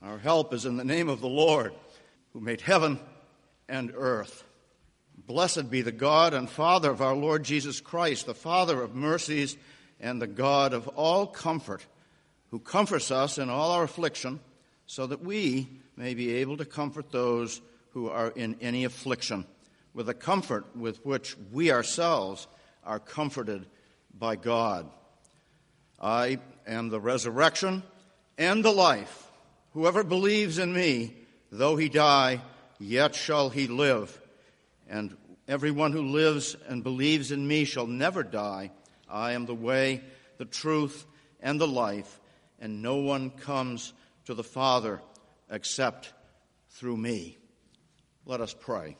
Our help is in the name of the Lord, who made heaven and earth. Blessed be the God and Father of our Lord Jesus Christ, the Father of mercies and the God of all comfort, who comforts us in all our affliction, so that we may be able to comfort those who are in any affliction, with the comfort with which we ourselves are comforted by God. I am the resurrection and the life. Whoever believes in me, though he die, yet shall he live. And everyone who lives and believes in me shall never die. I am the way, the truth, and the life, and no one comes to the Father except through me. Let us pray.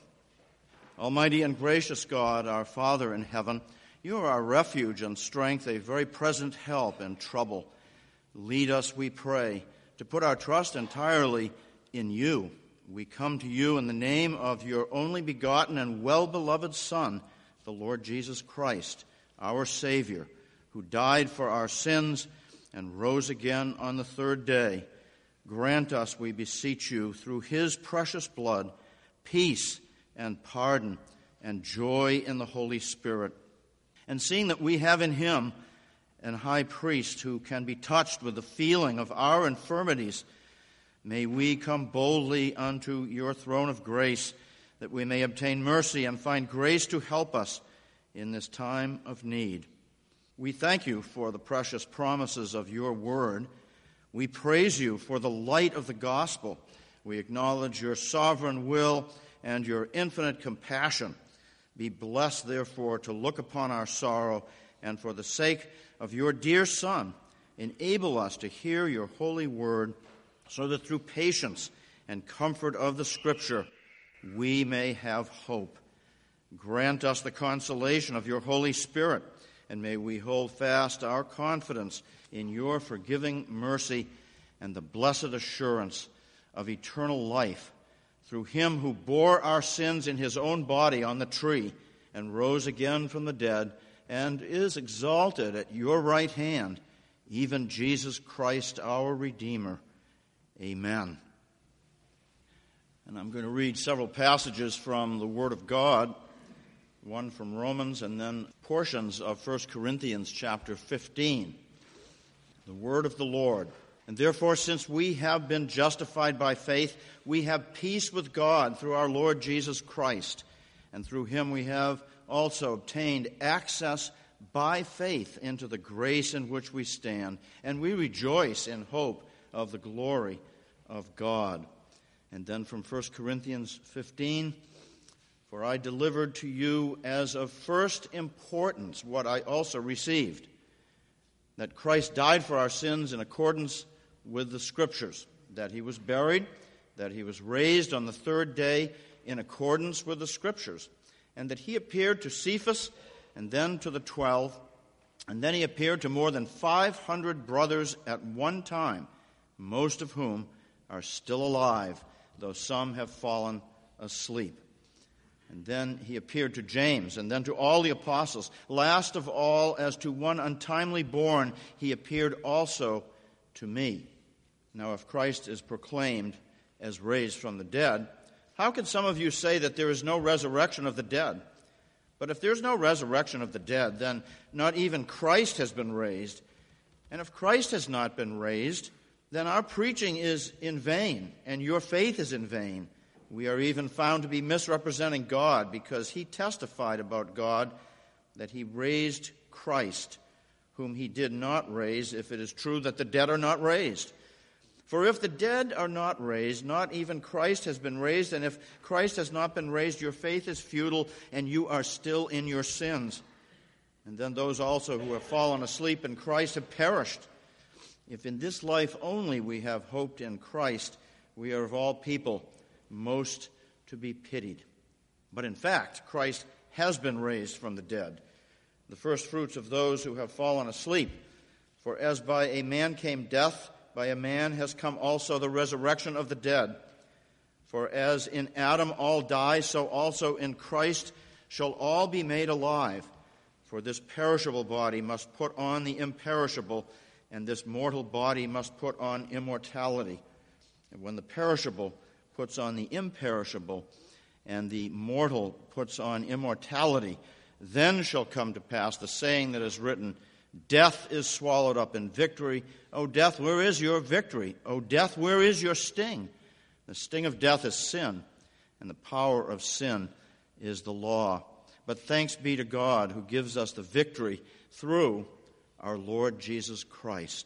Almighty and gracious God, our Father in heaven, you are our refuge and strength, a very present help in trouble. Lead us, we pray, to put our trust entirely in you. We come to you in the name of your only begotten and well-beloved Son, the Lord Jesus Christ, our Savior, who died for our sins and rose again on the third day. Grant us, we beseech you, through his precious blood, peace and pardon and joy in the Holy Spirit. And seeing that we have in him an high priest who can be touched with the feeling of our infirmities, may we come boldly unto your throne of grace, that we may obtain mercy and find grace to help us in this time of need. We thank you for the precious promises of your word. We praise you for the light of the gospel. We acknowledge your sovereign will and your infinite compassion. Be blessed, therefore, to look upon our sorrow, and for the sake of your dear Son, enable us to hear your holy word, so that through patience and comfort of the Scripture we may have hope. Grant us the consolation of your Holy Spirit, and may we hold fast our confidence in your forgiving mercy and the blessed assurance of eternal life, through him who bore our sins in his own body on the tree and rose again from the dead and is exalted at your right hand, even Jesus Christ our Redeemer. Amen. And I'm going to read several passages from the Word of God, one from Romans and then portions of 1 Corinthians chapter 15. The Word of the Lord. And therefore, since we have been justified by faith, we have peace with God through our Lord Jesus Christ. And through him we have also obtained access by faith into the grace in which we stand. And we rejoice in hope of the glory of God. And then from 1 Corinthians 15, for I delivered to you as of first importance what I also received, that Christ died for our sins in accordance with the Scriptures, that he was buried, that he was raised on the third day in accordance with the Scriptures, and that he appeared to Cephas and then to the 12, and then he appeared to more than 500 brothers at one time, most of whom are still alive, though some have fallen asleep. And then he appeared to James, and then to all the apostles. Last of all, as to one untimely born, he appeared also to me. Now, if Christ is proclaimed as raised from the dead, how can some of you say that there is no resurrection of the dead? But if there's no resurrection of the dead, then not even Christ has been raised. And if Christ has not been raised, then our preaching is in vain, and your faith is in vain. We are even found to be misrepresenting God, because he testified about God that he raised Christ, whom he did not raise, if it is true that the dead are not raised. For if the dead are not raised, not even Christ has been raised, and if Christ has not been raised, your faith is futile, and you are still in your sins. And then those also who have fallen asleep in Christ have perished. If in this life only we have hoped in Christ, we are of all people most to be pitied. But in fact, Christ has been raised from the dead, the first fruits of those who have fallen asleep. For as by a man came death, by a man has come also the resurrection of the dead. For as in Adam all die, so also in Christ shall all be made alive. For this perishable body must put on the imperishable, and this mortal body must put on immortality. And when the perishable puts on the imperishable, and the mortal puts on immortality, then shall come to pass the saying that is written, Death is swallowed up in victory. O death, where is your victory? O death, where is your sting? The sting of death is sin, and the power of sin is the law. But thanks be to God who gives us the victory through our Lord Jesus Christ.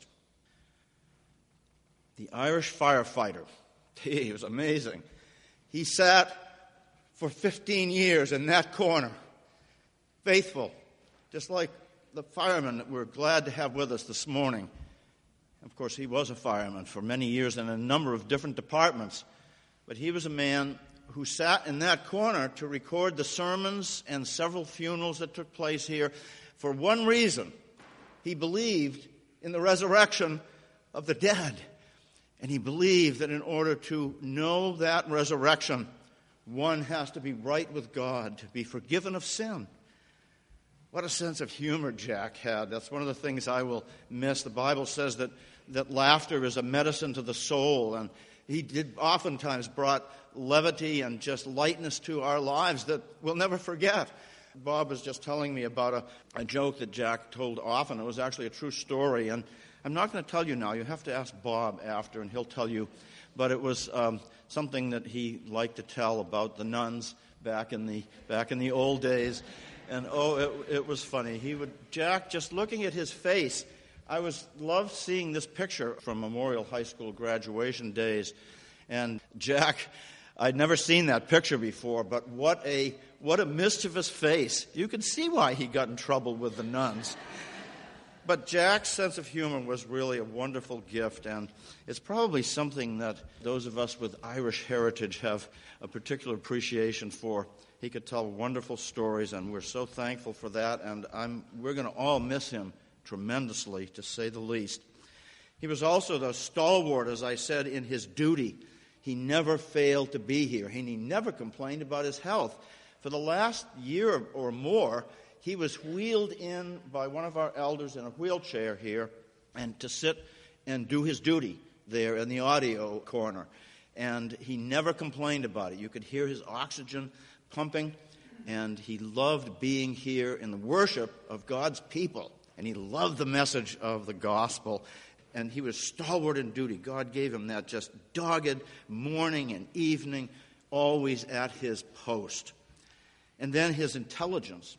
The Irish firefighter, he was amazing. He sat for 15 years in that corner, faithful, just like the fireman that we're glad to have with us this morning. Of course, he was a fireman for many years in a number of different departments, but he was a man who sat in that corner to record the sermons and several funerals that took place here for one reason. He believed in the resurrection of the dead, and he believed that in order to know that resurrection, one has to be right with God, to be forgiven of sin. What a sense of humor Jack had. That's one of the things I will miss. The Bible says that laughter is a medicine to the soul, and he did oftentimes brought levity and just lightness to our lives that we'll never forget. Bob was just telling me about a joke that Jack told often. It was actually a true story, and I'm not going to tell you now. You have to ask Bob after, and he'll tell you. But it was something that he liked to tell about the nuns back in the old days. And it was funny. Jack, just looking at his face, I loved seeing this picture from Memorial High School graduation days. And Jack, I'd never seen that picture before, but what a mischievous face. You can see why he got in trouble with the nuns. But Jack's sense of humor was really a wonderful gift, and it's probably something that those of us with Irish heritage have a particular appreciation for. He could tell wonderful stories, and we're so thankful for that, and we're going to all miss him tremendously, to say the least. He was also the stalwart, as I said, in his duty. He never failed to be here, and he never complained about his health. For the last year or more, he was wheeled in by one of our elders in a wheelchair here and to sit and do his duty there in the audio corner. And he never complained about it. You could hear his oxygen pumping, and he loved being here in the worship of God's people. And he loved the message of the gospel. And he was stalwart in duty. God gave him that just dogged morning and evening, always at his post. And then his intelligence.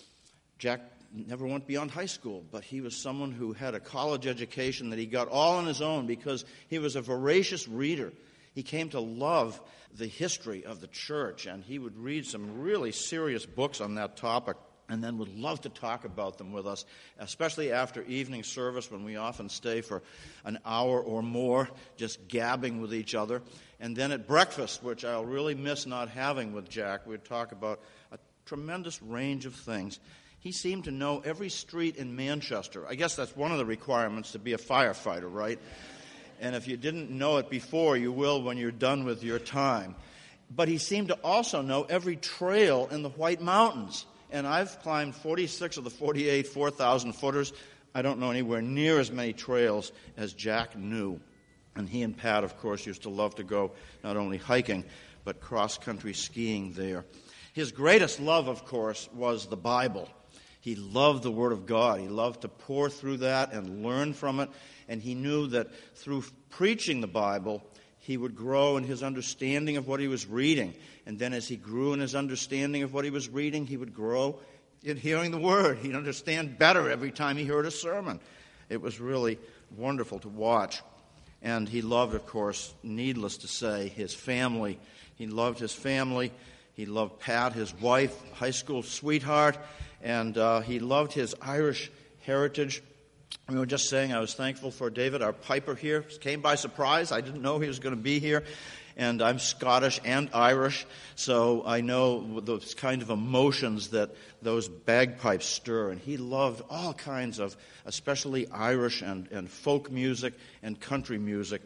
Jack never went beyond high school, but he was someone who had a college education that he got all on his own because he was a voracious reader. He came to love the history of the church, and he would read some really serious books on that topic and then would love to talk about them with us, especially after evening service when we often stay for an hour or more just gabbing with each other. And then at breakfast, which I'll really miss not having with Jack, we'd talk about a tremendous range of things. He seemed to know every street in Manchester. I guess that's one of the requirements to be a firefighter, right? And if you didn't know it before, you will when you're done with your time. But he seemed to also know every trail in the White Mountains. And I've climbed 46 of the 48 4,000 footers. I don't know anywhere near as many trails as Jack knew. And he and Pat, of course, used to love to go not only hiking, but cross-country skiing there. His greatest love, of course, was the Bible. He loved the Word of God. He loved to pore through that and learn from it. And he knew that through preaching the Bible, he would grow in his understanding of what he was reading. And then as he grew in his understanding of what he was reading, he would grow in hearing the Word. He'd understand better every time he heard a sermon. It was really wonderful to watch. And he loved, of course, needless to say, his family. He loved his family. He loved Pat, his wife, high school sweetheart. And he loved his Irish heritage. We were just saying I was thankful for David, our piper here. He came by surprise. I didn't know he was going to be here. And I'm Scottish and Irish, so I know those kind of emotions that those bagpipes stir. And he loved all kinds of, especially Irish and folk music and country music.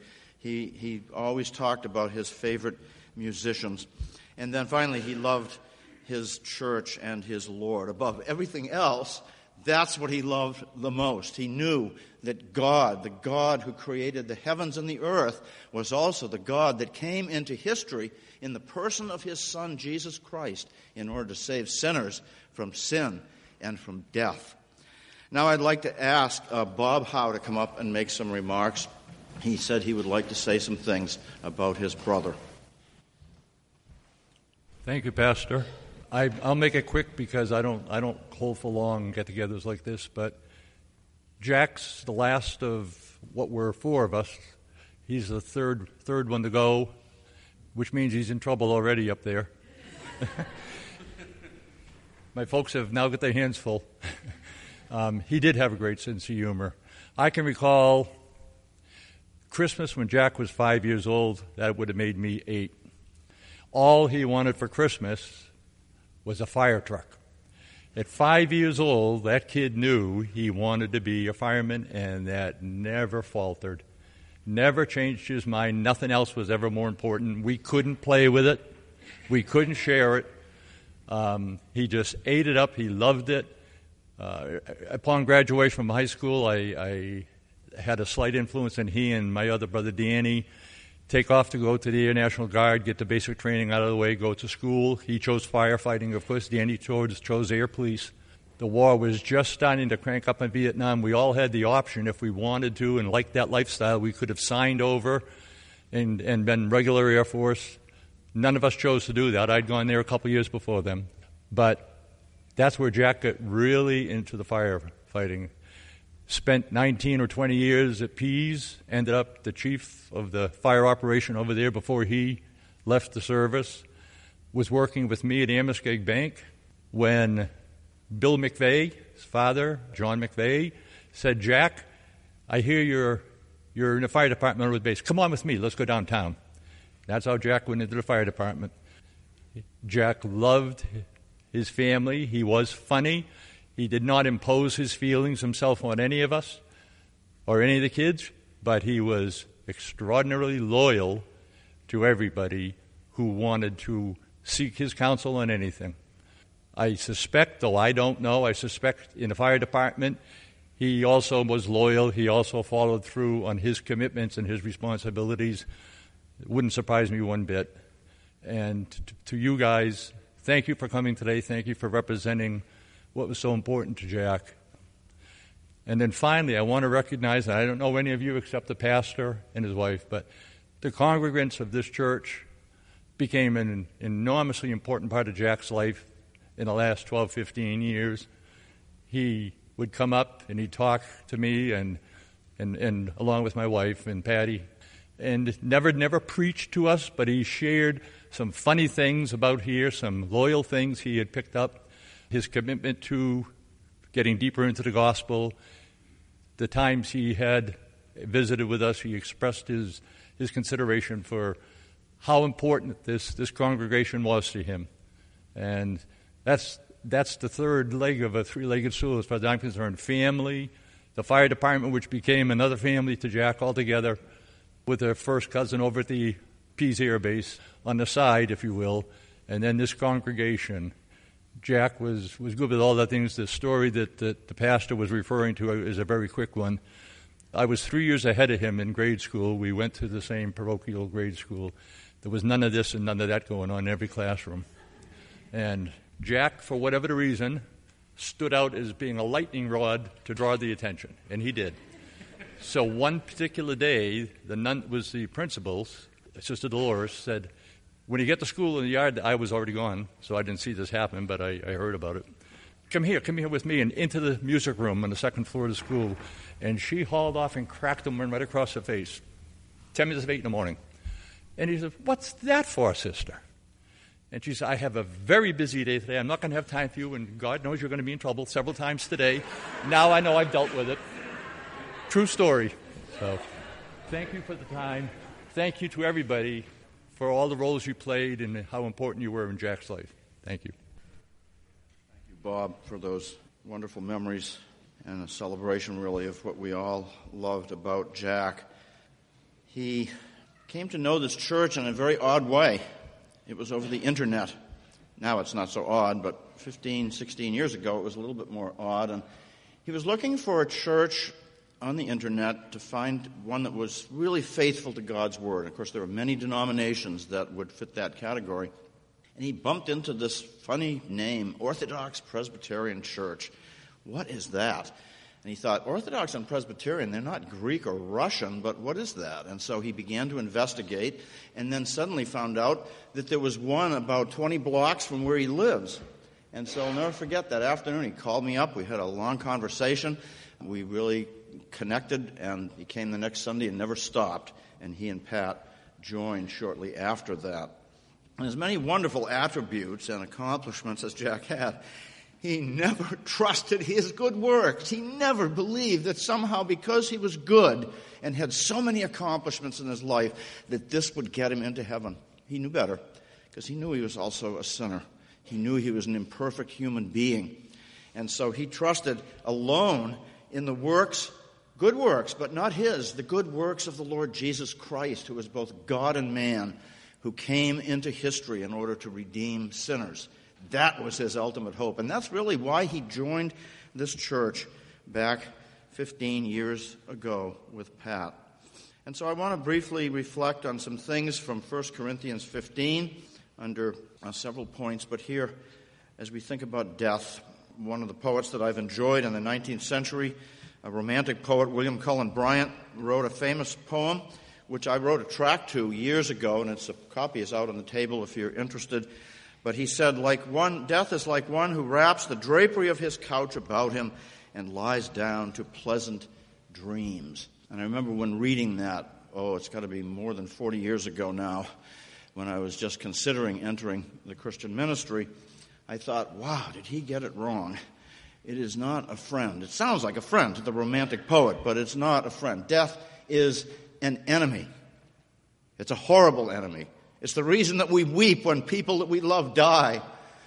He always talked about his favorite musicians. And then finally, he loved his church and his Lord. Above everything else, That's what he loved the most. He knew that God, the God who created the heavens and the earth, was also the God that came into history in the person of his Son, Jesus Christ, in order to save sinners from sin and from death. Now I'd like to ask Bob Howe to come up and make some remarks. He said he would like to say some things about his brother. Thank you, Pastor. I'll make it quick because I don't hold for long get-togethers like this. But Jack's the last of what were four of us. He's the third one to go, which means he's in trouble already up there. My folks have now got their hands full. He did have a great sense of humor. I can recall Christmas when Jack was 5 years old. That would have made me 8. All he wanted for Christmas was a fire truck. At 5 years old, that kid knew he wanted to be a fireman, and that never faltered. Never changed his mind. Nothing else was ever more important. We couldn't play with it. We couldn't share it. He just ate it up. He loved it. Upon graduation from high school, I had a slight influence in he and my other brother, Danny, take off to go to the Air National Guard, get the basic training out of the way, go to school. He chose firefighting, of course. Danny chose air police. The war was just starting to crank up in Vietnam. We all had the option, if we wanted to and liked that lifestyle, we could have signed over and been regular Air Force. None of us chose to do that. I'd gone there a couple years before them. But that's where Jack got really into the firefighting. Spent 19 or 20 years at Pease, ended up the chief of the fire operation over there before he left the service, was working with me at Amoskeag Bank when Bill McVeigh, his father, John McVeigh, said, "Jack, I hear you're in the fire department with base. Come on with me, let's go downtown." That's how Jack went into the fire department. Jack loved his family. He was funny. He did not impose his feelings himself on any of us or any of the kids, but he was extraordinarily loyal to everybody who wanted to seek his counsel on anything. I suspect, though I don't know, I suspect in the fire department he also was loyal. He also followed through on his commitments and his responsibilities. It wouldn't surprise me one bit. And to you guys, thank you for coming today. Thank you for representing what was so important to Jack. And then finally, I want to recognize, and I don't know any of you except the pastor and his wife, but the congregants of this church became an enormously important part of Jack's life in the last 12, 15 years. He would come up and he'd talk to me and along with my wife and Patty, and never preached to us, but he shared some funny things about here, some loyal things he had picked up. His commitment to getting deeper into the gospel. The times he had visited with us, he expressed his consideration for how important this congregation was to him. And that's the third leg of a three-legged stool as far as I'm concerned. Family, the fire department, which became another family to Jack altogether, with a first cousin over at the Pease Air Base on the side, if you will, and then this congregation. Jack was good with all the things. The story that the pastor was referring to is a very quick one. I was 3 years ahead of him in grade school. We went to the same parochial grade school. There was none of this and none of that going on in every classroom. And Jack, for whatever the reason, stood out as being a lightning rod to draw the attention, and he did. So one particular day, the nun was the principal's, Sister Dolores, said, "When you get to school in the yard," I was already gone, so I didn't see this happen, but I heard about it. Come here with me," and into the music room on the second floor of the school. And she hauled off and cracked him right across the face, 10 minutes of 8 in the morning. And he said, "What's that for, sister?" And she said, "I have a very busy day today. I'm not going to have time for you, and God knows you're going to be in trouble several times today. Now I know I've dealt with it." True story. So thank you for the time. Thank you to everybody for all the roles you played and how important you were in Jack's life. Thank you. Thank you, Bob, for those wonderful memories and a celebration, really, of what we all loved about Jack. He came to know this church in a very odd way. It was over the internet. Now it's not so odd, but 15, 16 years ago it was a little bit more odd. And He was looking for a church on the internet to find one that was really faithful to God's Word. Of course, there are many denominations that would fit that category. And he bumped into this funny name, Orthodox Presbyterian Church. What is that? And he thought, Orthodox and Presbyterian, they're not Greek or Russian, but what is that? And so he began to investigate, and then suddenly found out that there was one about 20 blocks from where he lives. And so I'll never forget that afternoon. He called me up. We had a long conversation. We really connected, and he came the next Sunday and never stopped. And he and Pat joined shortly after that. And as many wonderful attributes and accomplishments as Jack had, he never trusted his good works. He never believed that somehow because he was good and had so many accomplishments in his life that this would get him into heaven. He knew better because he knew he was also a sinner. He knew he was an imperfect human being. And so he trusted alone in the works, good works, but not his, the good works of the Lord Jesus Christ, who is both God and man, who came into history in order to redeem sinners. That was his ultimate hope. And that's really why he joined this church back 15 years ago with Pat. And so I want to briefly reflect on some things from 1 Corinthians 15 under several points. But here, as we think about death, one of the poets that I've enjoyed in the 19th century, a romantic poet, William Cullen Bryant, wrote a famous poem, which I wrote a tract to years ago, and a copy is out on the table if you're interested. But he said, death is like one who wraps the drapery of his couch about him and lies down to pleasant dreams. And I remember when reading that, it's got to be more than 40 years ago now, when I was just considering entering the Christian ministry, I thought, wow, did he get it wrong? It is not a friend. It sounds like a friend to the romantic poet, but it's not a friend. Death is an enemy. It's a horrible enemy. It's the reason that we weep when people that we love die.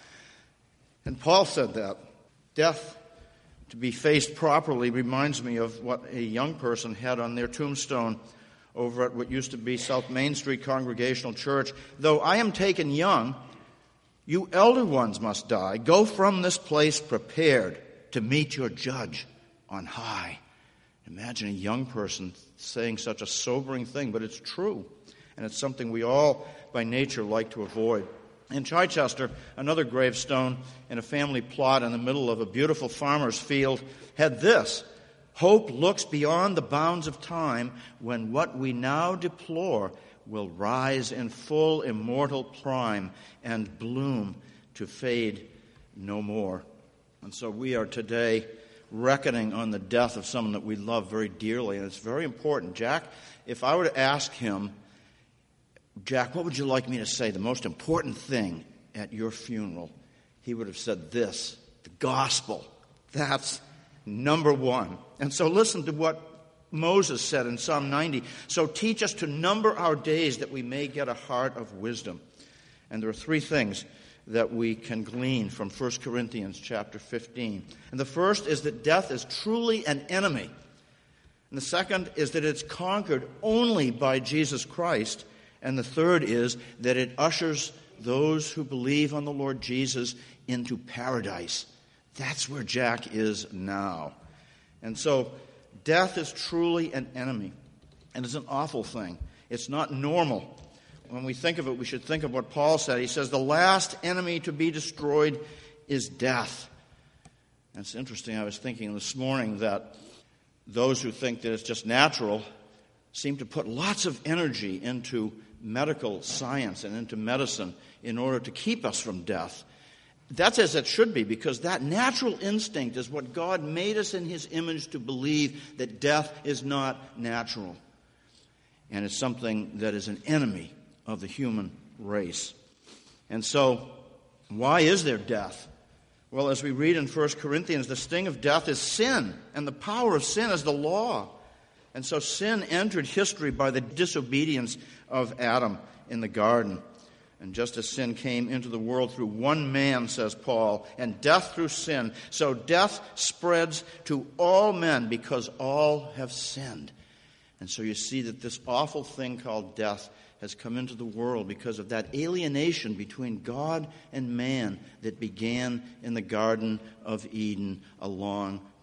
And Paul said that. Death, to be faced properly, reminds me of what a young person had on their tombstone over at what used to be South Main Street Congregational Church. Though I am taken young, you elder ones must die. Go from this place prepared to meet your judge on high. Imagine a young person saying such a sobering thing, but it's true. And it's something we all, by nature, like to avoid. In Chichester, another gravestone in a family plot in the middle of a beautiful farmer's field had this: hope looks beyond the bounds of time when what we now deplore will rise in full immortal prime and bloom to fade no more. And so we are today reckoning on the death of someone that we love very dearly, and it's very important. Jack, if I were to ask him, Jack, what would you like me to say, the most important thing at your funeral? He would have said this: the gospel. That's number one. And so listen to what Moses said in Psalm 90. So teach us to number our days that we may get a heart of wisdom. And there are three things that we can glean from 1 Corinthians chapter 15. And the first is that death is truly an enemy. And the second is that it's conquered only by Jesus Christ. And the third is that it ushers those who believe on the Lord Jesus into paradise. That's where Jack is now. And so death is truly an enemy. And it's an awful thing. It's not normal. When we think of it, we should think of what Paul said. He says, the last enemy to be destroyed is death. And it's interesting, I was thinking this morning that those who think that it's just natural seem to put lots of energy into medical science and into medicine in order to keep us from death. That's as it should be, because that natural instinct is what God made us in His image to believe, that death is not natural. And it's something that is an enemy of the human race. And so, why is there death? Well, as we read in 1 Corinthians, the sting of death is sin, and the power of sin is the law. And so sin entered history by the disobedience of Adam in the garden. And just as sin came into the world through one man, says Paul, and death through sin, so death spreads to all men because all have sinned. And so you see that this awful thing called death has come into the world because of that alienation between God and man that began in the Garden of Eden a long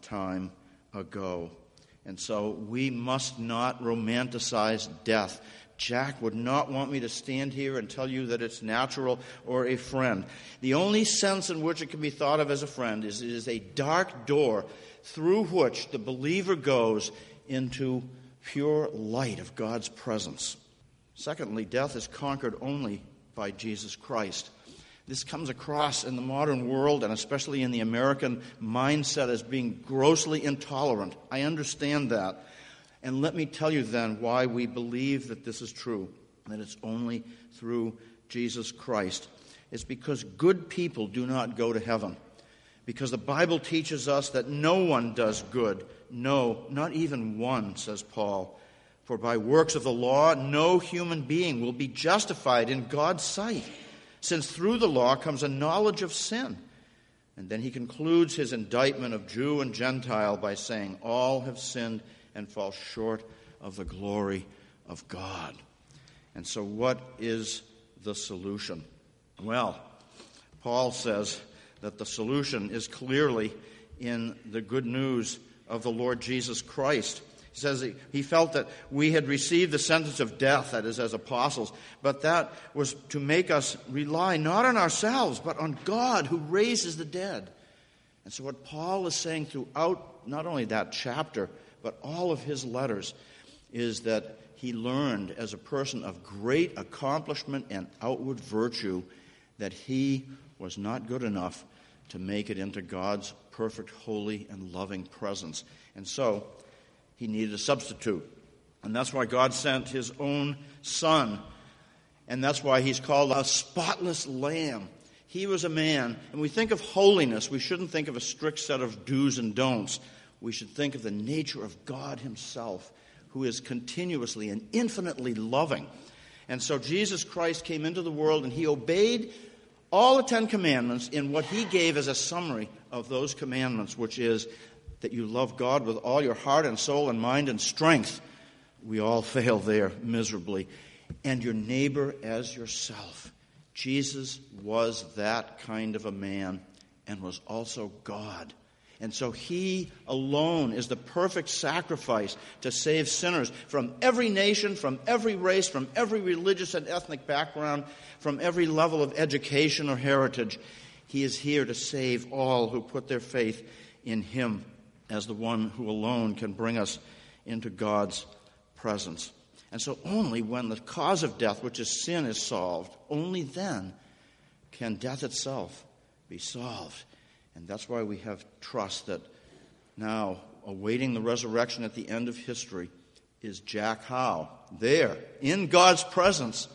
time ago. And so we must not romanticize death. Jack would not want me to stand here and tell you that it's natural or a friend. The only sense in which it can be thought of as a friend is it is a dark door through which the believer goes into pure light of God's presence. Secondly, death is conquered only by Jesus Christ. This comes across in the modern world, and especially in the American mindset, as being grossly intolerant. I understand that. And let me tell you then why we believe that this is true, that it's only through Jesus Christ. It's because good people do not go to heaven. Because the Bible teaches us that no one does good. No, not even one, says Paul. For by works of the law, no human being will be justified in God's sight, since through the law comes a knowledge of sin. And then he concludes his indictment of Jew and Gentile by saying, all have sinned and fall short of the glory of God. And so what is the solution? Well, Paul says that the solution is clearly in the good news of the Lord Jesus Christ. He says he felt that we had received the sentence of death, that is, as apostles, but that was to make us rely not on ourselves, but on God who raises the dead. And so what Paul is saying throughout not only that chapter, but all of his letters, is that he learned as a person of great accomplishment and outward virtue that he was not good enough to make it into God's perfect, holy, and loving presence. And so he needed a substitute. And that's why God sent his own Son. And that's why he's called a spotless lamb. He was a man. And we think of holiness. We shouldn't think of a strict set of do's and don'ts. We should think of the nature of God himself, who is continuously and infinitely loving. And so Jesus Christ came into the world and he obeyed all the 10 commandments in what he gave as a summary of those commandments, which is that you love God with all your heart and soul and mind and strength. We all fail there miserably. And your neighbor as yourself. Jesus was that kind of a man and was also God. And so he alone is the perfect sacrifice to save sinners from every nation, from every race, from every religious and ethnic background, from every level of education or heritage. He is here to save all who put their faith in him as the one who alone can bring us into God's presence. And so only when the cause of death, which is sin, is solved, only then can death itself be solved. And that's why we have trust that now, awaiting the resurrection at the end of history, is Jack Howe, there, in God's presence,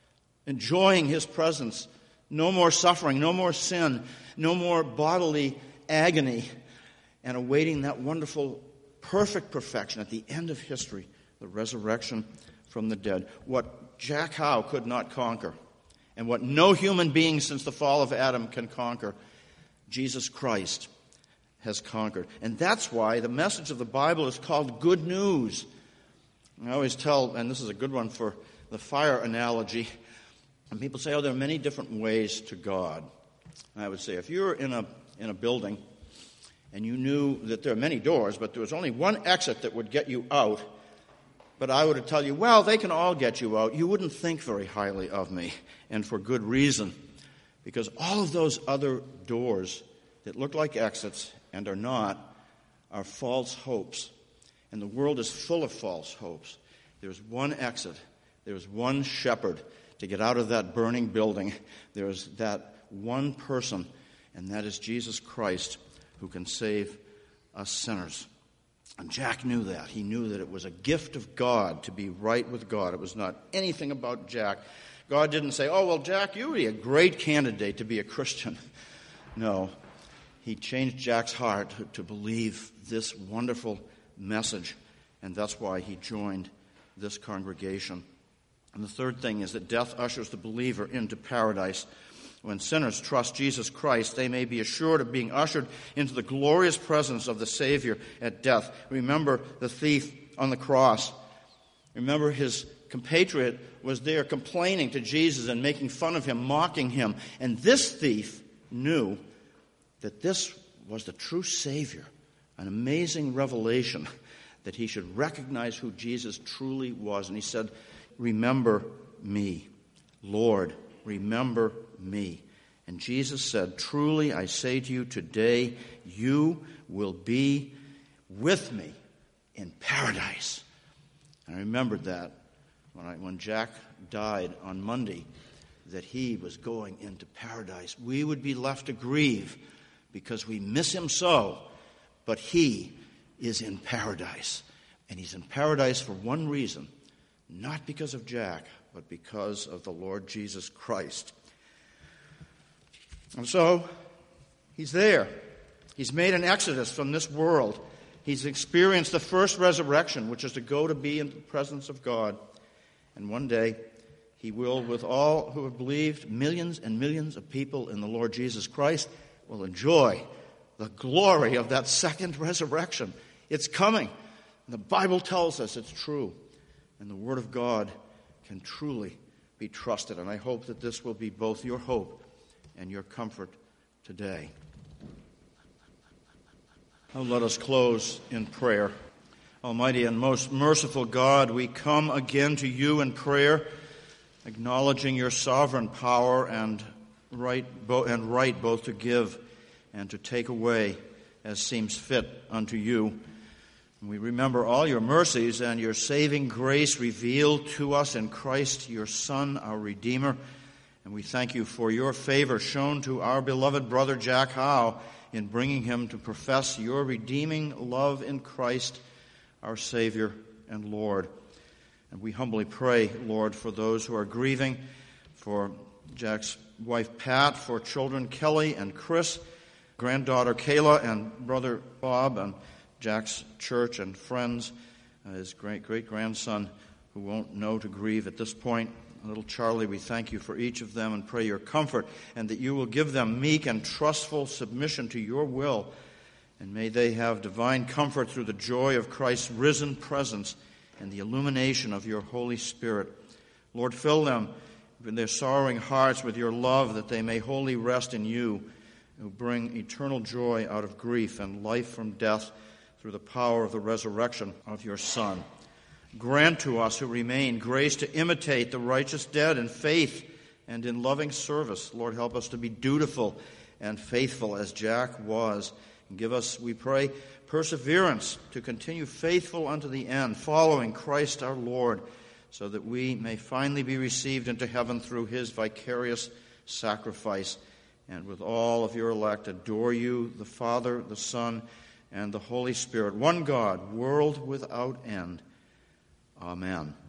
enjoying his presence. No more suffering, no more sin, no more bodily agony, and awaiting that wonderful, perfect perfection at the end of history, the resurrection from the dead. What Jack Howe could not conquer, and what no human being since the fall of Adam can conquer, Jesus Christ has conquered. And that's why the message of the Bible is called good news. I always tell, and this is a good one for the fire analogy, and people say, there are many different ways to God. And I would say, if you're in a building and you knew that there are many doors, but there was only one exit that would get you out, but I were to tell you, well, they can all get you out, you wouldn't think very highly of me, and for good reason. Because all of those other doors that look like exits and are not are false hopes. And the world is full of false hopes. There's one exit. There's one shepherd to get out of that burning building. There's that one person, and that is Jesus Christ, who can save us sinners. And Jack knew that. He knew that it was a gift of God to be right with God. It was not anything about Jack. God didn't say, Jack, you would be a great candidate to be a Christian. No, he changed Jack's heart to believe this wonderful message, and that's why he joined this congregation. And the third thing is that death ushers the believer into paradise. When sinners trust Jesus Christ, they may be assured of being ushered into the glorious presence of the Savior at death. Remember the thief on the cross. Remember his compatriot was there complaining to Jesus and making fun of him, mocking him. And this thief knew that this was the true Savior an amazing revelation that he should recognize who Jesus truly was. And he said, "Remember me. Lord, remember me." And Jesus said, "Truly I say to you, today you will be with me in paradise." And I remembered that when Jack died on Monday, that he was going into paradise. We would be left to grieve because we miss him so, but he is in paradise. And he's in paradise for one reason, not because of Jack, but because of the Lord Jesus Christ. And so, he's there. He's made an exodus from this world. He's experienced the first resurrection, which is to go to be in the presence of God. And one day, he will, with all who have believed, millions and millions of people in the Lord Jesus Christ, will enjoy the glory of that second resurrection. It's coming. The Bible tells us it's true. And the Word of God can truly be trusted. And I hope that this will be both your hope and your comfort today. Now let us close in prayer. Almighty and most merciful God, we come again to you in prayer, acknowledging your sovereign power and right both to give and to take away as seems fit unto you. And we remember all your mercies and your saving grace revealed to us in Christ, your Son, our Redeemer. And we thank you for your favor shown to our beloved brother Jack Howe in bringing him to profess your redeeming love in Christ, our Savior and Lord. And we humbly pray, Lord, for those who are grieving, for Jack's wife Pat, for children Kelly and Chris, granddaughter Kayla and brother Bob, and Jack's church and friends, his great-grandson who won't know to grieve at this point. Little Charlie, we thank you for each of them and pray your comfort and that you will give them meek and trustful submission to your will. And may they have divine comfort through the joy of Christ's risen presence and the illumination of your Holy Spirit. Lord, fill them in their sorrowing hearts with your love that they may wholly rest in you, who bring eternal joy out of grief and life from death through the power of the resurrection of your Son. Grant to us who remain grace to imitate the righteous dead in faith and in loving service. Lord, help us to be dutiful and faithful as Jack was. And give us, we pray, perseverance to continue faithful unto the end, following Christ our Lord, so that we may finally be received into heaven through his vicarious sacrifice. And with all of your elect, adore you, the Father, the Son, and the Holy Spirit, one God, world without end. Amen.